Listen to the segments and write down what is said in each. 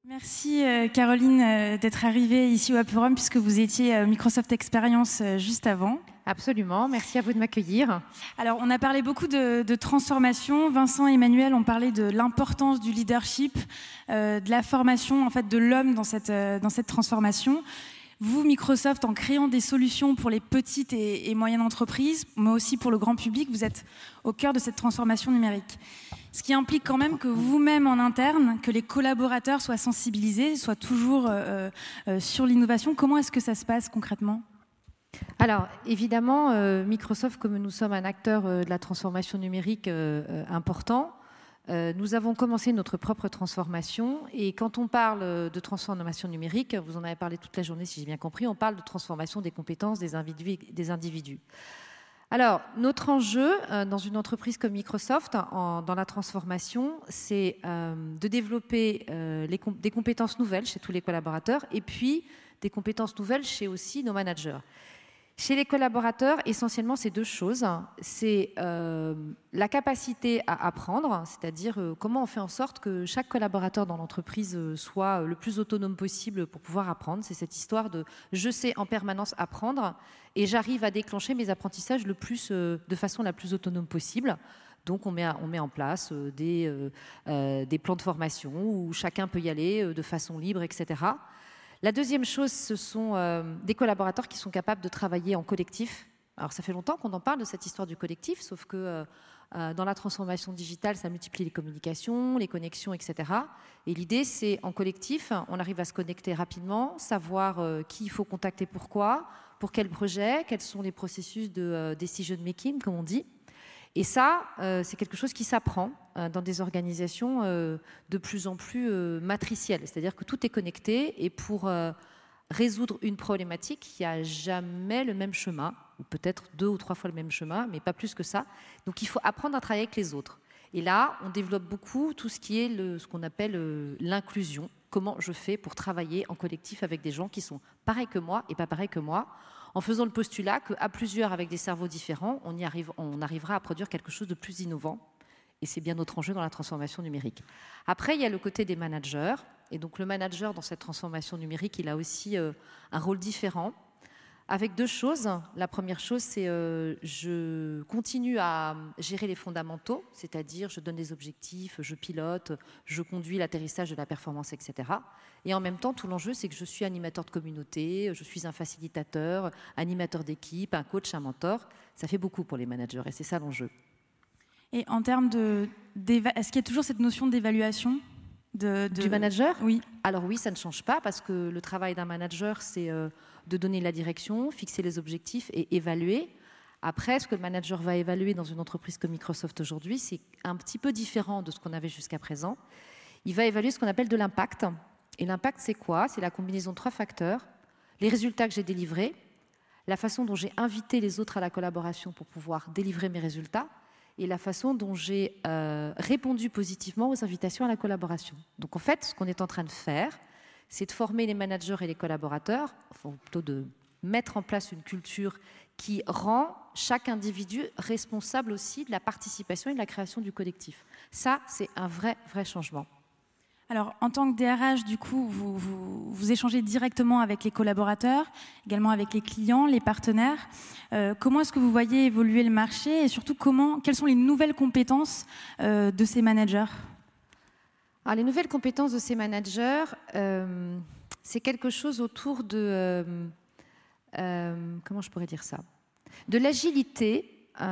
Merci Caroline d'être arrivée ici au Web Forum puisque vous étiez Microsoft Experience juste avant. Absolument, merci à vous de m'accueillir. Alors on a parlé beaucoup de transformation. Vincent et Emmanuel ont parlé de l'importance du leadership, de la formation en fait, de l'homme dans cette transformation. Vous, Microsoft, en créant des solutions pour les petites et moyennes entreprises, mais aussi pour le grand public, vous êtes au cœur de cette transformation numérique. Ce qui implique quand même que vous-même en interne, que les collaborateurs soient sensibilisés, soient toujours sur l'innovation. Comment est-ce que ça se passe concrètement ? Alors, évidemment, Microsoft, comme nous sommes un acteur de la transformation numérique important, nous avons commencé notre propre transformation. Et quand on parle de transformation numérique, vous en avez parlé toute la journée si j'ai bien compris, on parle de transformation des compétences des individus. Alors, notre enjeu dans une entreprise comme Microsoft, dans la transformation, c'est de développer des compétences nouvelles chez tous les collaborateurs et puis des compétences nouvelles chez aussi nos managers. Chez les collaborateurs, essentiellement, c'est deux choses. C'est la capacité à apprendre, c'est-à-dire comment on fait en sorte que chaque collaborateur dans l'entreprise soit le plus autonome possible pour pouvoir apprendre. C'est cette histoire de « je sais en permanence apprendre » et j'arrive à déclencher mes apprentissages de façon la plus autonome possible. Donc, on met en place des plans de formation où chacun peut y aller de façon libre, etc. La deuxième chose, ce sont des collaborateurs qui sont capables de travailler en collectif. Alors, ça fait longtemps qu'on en parle de cette histoire du collectif, sauf que dans la transformation digitale, ça multiplie les communications, les connexions, etc. Et l'idée, c'est en collectif, on arrive à se connecter rapidement, savoir qui il faut contacter, pourquoi, pour quel projet, quels sont les processus de decision making, comme on dit. Et ça, c'est quelque chose qui s'apprend dans des organisations de plus en plus matricielles. C'est-à-dire que tout est connecté et pour résoudre une problématique, il n'y a jamais le même chemin, ou peut-être 2 ou 3 fois le même chemin, mais pas plus que ça. Donc il faut apprendre à travailler avec les autres. Et là, on développe beaucoup tout ce qui est ce qu'on appelle l'inclusion. Comment je fais pour travailler en collectif avec des gens qui sont pareils que moi et pas pareils que moi, en faisant le postulat qu'à plusieurs, avec des cerveaux différents, on arrivera à produire quelque chose de plus innovant. Et c'est bien notre enjeu dans la transformation numérique. Après, il y a le côté des managers. Et donc, le manager, dans cette transformation numérique, il a aussi un rôle différent, avec deux choses. La première chose, c'est je continue à gérer les fondamentaux, c'est-à-dire je donne des objectifs, je pilote, je conduis l'atterrissage de la performance, etc. Et en même temps, tout l'enjeu, c'est que je suis animateur de communauté, je suis un facilitateur, animateur d'équipe, un coach, un mentor. Ça fait beaucoup pour les managers et c'est ça l'enjeu. Et en termes est-ce qu'il y a toujours cette notion d'évaluation du manager ? Oui. Alors oui, ça ne change pas parce que le travail d'un manager, c'est de donner la direction, fixer les objectifs et évaluer. Après, ce que le manager va évaluer dans une entreprise comme Microsoft aujourd'hui, c'est un petit peu différent de ce qu'on avait jusqu'à présent. Il va évaluer ce qu'on appelle de l'impact. Et l'impact, c'est quoi ? C'est la combinaison de 3 facteurs. Les résultats que j'ai délivrés, la façon dont j'ai invité les autres à la collaboration pour pouvoir délivrer mes résultats, et la façon dont j'ai répondu positivement aux invitations à la collaboration. Donc en fait, ce qu'on est en train de faire, c'est de former les managers et les collaborateurs, enfin plutôt de mettre en place une culture qui rend chaque individu responsable aussi de la participation et de la création du collectif. Ça, c'est un vrai changement. Alors, en tant que DRH, du coup, vous échangez directement avec les collaborateurs, également avec les clients, les partenaires. Comment est-ce que vous voyez évoluer le marché et surtout, quelles sont les nouvelles compétences de ces managers ? Alors, les nouvelles compétences de ces managers, c'est quelque chose autour de... comment je pourrais dire ça ? De l'agilité,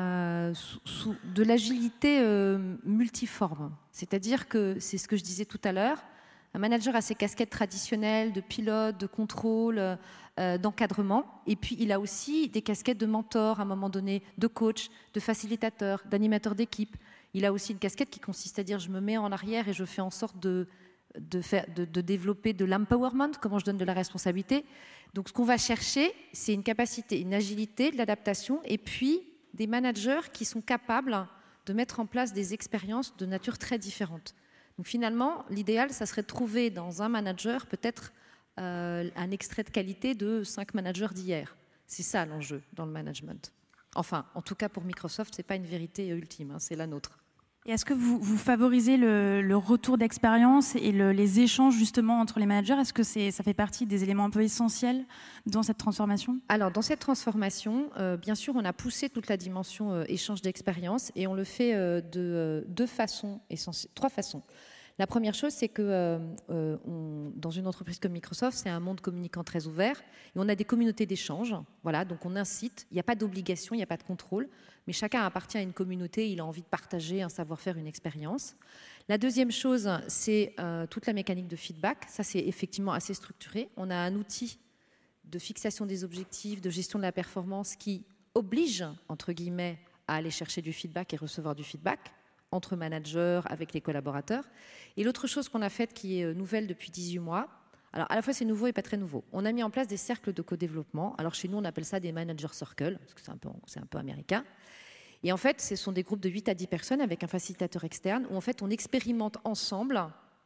multiforme. C'est-à-dire que, c'est ce que je disais tout à l'heure, un manager a ses casquettes traditionnelles de pilote, de contrôle, d'encadrement, et puis il a aussi des casquettes de mentor à un moment donné, de coach, de facilitateur, d'animateur d'équipe. Il a aussi une casquette qui consiste à dire je me mets en arrière et je fais en sorte de développer de l'empowerment, comment je donne de la responsabilité. Donc ce qu'on va chercher, c'est une capacité, une agilité, de l'adaptation, et puis des managers qui sont capables de mettre en place des expériences de nature très différente. Donc finalement, l'idéal, ça serait de trouver dans un manager peut-être un extrait de qualité de 5 managers d'hier. C'est ça l'enjeu dans le management. Enfin, en tout cas pour Microsoft, ce n'est pas une vérité ultime, hein, c'est la nôtre. Et est-ce que vous favorisez le retour d'expérience et les échanges justement entre les managers? Est-ce que ça fait partie des éléments un peu essentiels dans cette transformation? Alors, dans cette transformation, bien sûr, on a poussé toute la dimension échange d'expérience et on le fait de trois façons. La première chose, c'est que dans une entreprise comme Microsoft, c'est un monde communicant très ouvert et on a des communautés d'échange. Voilà, donc on incite, il n'y a pas d'obligation, il n'y a pas de contrôle, mais chacun appartient à une communauté, il a envie de partager un savoir-faire, une expérience. La deuxième chose, c'est toute la mécanique de feedback. Ça, c'est effectivement assez structuré. On a un outil de fixation des objectifs, de gestion de la performance qui oblige, entre guillemets, à aller chercher du feedback et recevoir du feedback entre managers, avec les collaborateurs. Et l'autre chose qu'on a faite qui est nouvelle depuis 18 mois, alors à la fois c'est nouveau et pas très nouveau, on a mis en place des cercles de co-développement. Alors chez nous on appelle ça des manager circles, parce que c'est un peu américain. Et en fait ce sont des groupes de 8 à 10 personnes avec un facilitateur externe où en fait on expérimente ensemble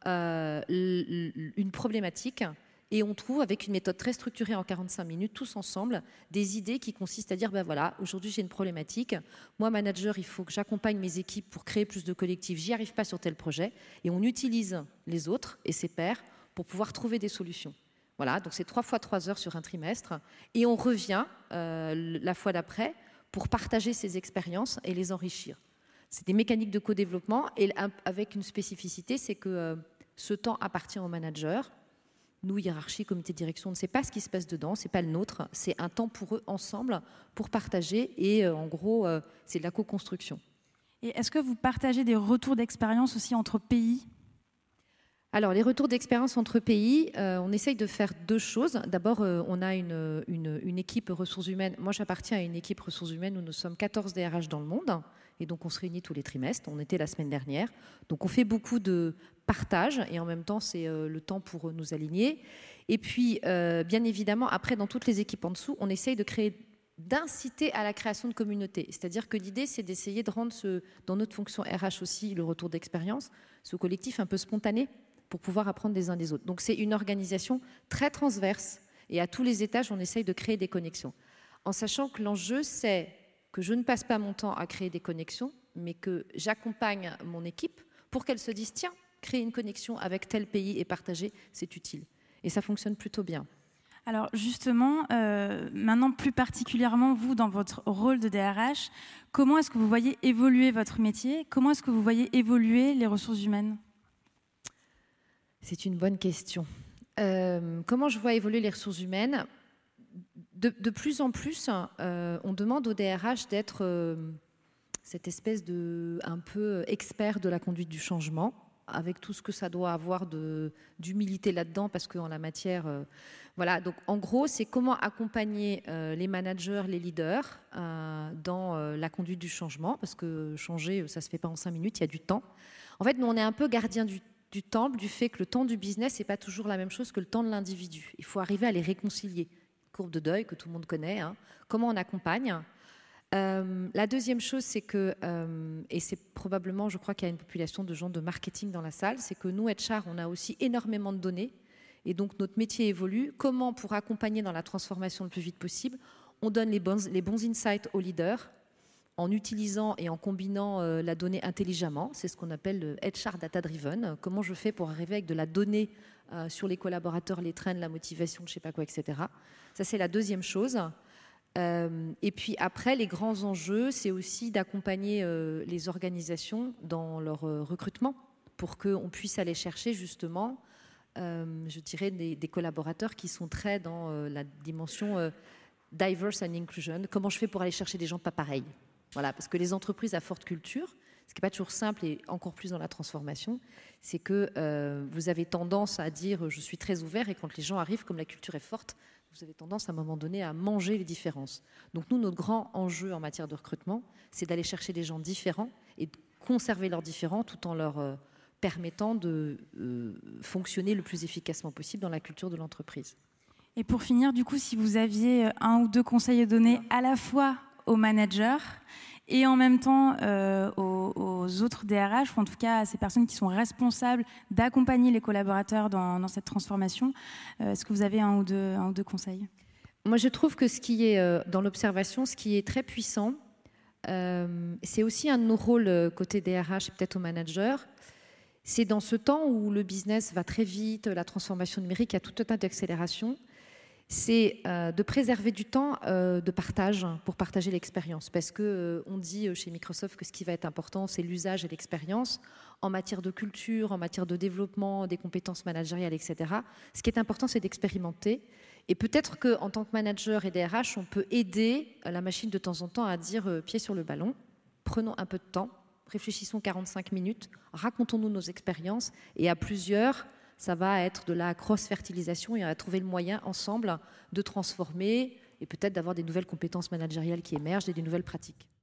une problématique. Et on trouve, avec une méthode très structurée en 45 minutes, tous ensemble, des idées qui consistent à dire, ben voilà, aujourd'hui j'ai une problématique, moi manager, il faut que j'accompagne mes équipes pour créer plus de collectifs, j'y arrive pas sur tel projet, et on utilise les autres et ses pairs pour pouvoir trouver des solutions. Voilà, donc c'est 3 fois 3 heures sur un trimestre, et on revient la fois d'après pour partager ces expériences et les enrichir. C'est des mécaniques de co-développement, et avec une spécificité, c'est que ce temps appartient au manager. Nous, hiérarchie, comité de direction, on ne sait pas ce qui se passe dedans, ce n'est pas le nôtre, c'est un temps pour eux ensemble, pour partager, et en gros, c'est de la co-construction. Et est-ce que vous partagez des retours d'expérience aussi entre pays? Alors, les retours d'expérience entre pays, on essaye de faire 2 choses. D'abord, on a une équipe ressources humaines. Moi, j'appartiens à une équipe ressources humaines où nous sommes 14 DRH dans le monde. Et donc, on se réunit tous les trimestres. On était la semaine dernière. Donc, on fait beaucoup de partage. Et en même temps, c'est le temps pour nous aligner. Et puis, bien évidemment, après, dans toutes les équipes en dessous, on essaye d'inciter à la création de communautés. C'est-à-dire que l'idée, c'est d'essayer de rendre dans notre fonction RH aussi, le retour d'expérience, ce collectif un peu spontané, pour pouvoir apprendre des uns des autres. Donc c'est une organisation très transverse et à tous les étages, on essaye de créer des connexions. En sachant que l'enjeu, c'est que je ne passe pas mon temps à créer des connexions, mais que j'accompagne mon équipe pour qu'elle se dise, tiens, créer une connexion avec tel pays et partager, c'est utile. Et ça fonctionne plutôt bien. Alors justement, maintenant plus particulièrement, vous, dans votre rôle de DRH, comment est-ce que vous voyez évoluer votre métier? Comment est-ce que vous voyez évoluer les ressources humaines? C'est une bonne question. Comment je vois évoluer les ressources humaines? De plus en plus, on demande au DRH d'être cette espèce de un peu expert de la conduite du changement, avec tout ce que ça doit avoir d'humilité là-dedans, parce qu'en la matière... voilà, donc en gros, c'est comment accompagner les managers, les leaders dans la conduite du changement, parce que changer, ça ne se fait pas en 5 minutes, il y a du temps. En fait, nous, on est un peu gardiens du temple du fait que le temps du business n'est pas toujours la même chose que le temps de l'individu. Il faut arriver à les réconcilier. Courbe de deuil que tout le monde connaît. Hein. Comment on accompagne? La deuxième chose, c'est que, et c'est probablement, je crois qu'il y a une population de gens de marketing dans la salle, c'est que nous, HR, on a aussi énormément de données. Et donc, notre métier évolue. Comment, pour accompagner dans la transformation le plus vite possible, on donne les bons insights aux leaders en utilisant et en combinant la donnée intelligemment. C'est ce qu'on appelle le HR Data Driven. Comment je fais pour arriver avec de la donnée sur les collaborateurs, les trends, la motivation, je ne sais pas quoi, etc. Ça, c'est la deuxième chose. Et puis après, les grands enjeux, c'est aussi d'accompagner les organisations dans leur recrutement pour qu'on puisse aller chercher justement, je dirais, des collaborateurs qui sont très dans la dimension diverse and inclusion. Comment je fais pour aller chercher des gens pas pareils? Voilà, parce que les entreprises à forte culture, ce qui n'est pas toujours simple et encore plus dans la transformation, c'est que vous avez tendance à dire « je suis très ouvert » et quand les gens arrivent, comme la culture est forte, vous avez tendance à un moment donné à manger les différences. Donc nous, notre grand enjeu en matière de recrutement, c'est d'aller chercher des gens différents et de conserver leurs différents tout en leur permettant de fonctionner le plus efficacement possible dans la culture de l'entreprise. Et pour finir, du coup, si vous aviez 1 ou 2 conseils à donner à la fois aux managers et en même temps aux autres DRH, ou en tout cas à ces personnes qui sont responsables d'accompagner les collaborateurs dans cette transformation, est-ce que vous avez 1 ou 2 conseils? Moi, je trouve que ce qui est dans l'observation, ce qui est très puissant, c'est aussi un de nos rôles côté DRH et peut-être au manager. C'est dans ce temps où le business va très vite, la transformation numérique, il y a tout un tas d'accélération, c'est de préserver du temps de partage pour partager l'expérience. Parce qu'on dit chez Microsoft que ce qui va être important, c'est l'usage et l'expérience en matière de culture, en matière de développement, des compétences managériales, etc. Ce qui est important, c'est d'expérimenter. Et peut-être qu'en tant que manager et DRH, on peut aider la machine de temps en temps à dire pied sur le ballon, prenons un peu de temps, réfléchissons 45 minutes, racontons-nous nos expériences, et à plusieurs, ça va être de la cross-fertilisation et on va trouver le moyen ensemble de transformer et peut-être d'avoir des nouvelles compétences managériales qui émergent et des nouvelles pratiques.